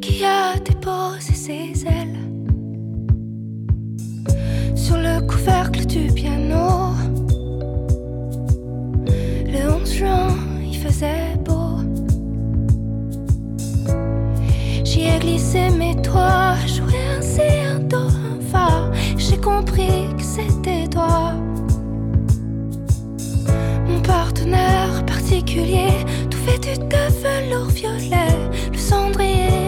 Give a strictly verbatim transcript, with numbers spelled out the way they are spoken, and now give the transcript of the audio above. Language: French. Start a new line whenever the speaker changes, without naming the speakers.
qui a déposé ses ailes sur le couvercle du piano. Le onze juin, il faisait beau. J'y ai glissé mes doigts, joué un si, un do, un fa. J'ai compris que c'était toi, mon partenaire particulier, tout vêtu de velours violet, le cendrier